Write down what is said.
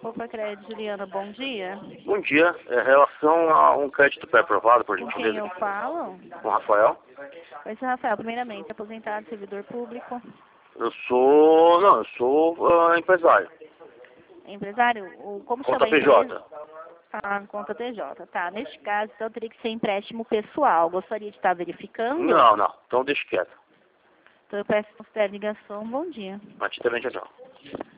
Opa, Crédito, Juliana, bom dia. Bom dia. Em relação a um crédito pré-aprovado, por Com quem gentileza, eu falo? com o Rafael. Oi, seu Rafael, primeiramente, aposentado, servidor público, Eu sou empresário. empresário, como Conta chama a empresa? PJ. Ah, conta TJ, tá. Neste caso, então, teria que ser empréstimo pessoal. Gostaria de estar verificando? Não. Então deixa quieto. Então, eu peço que considere ligação. Bom dia. Mas também já não.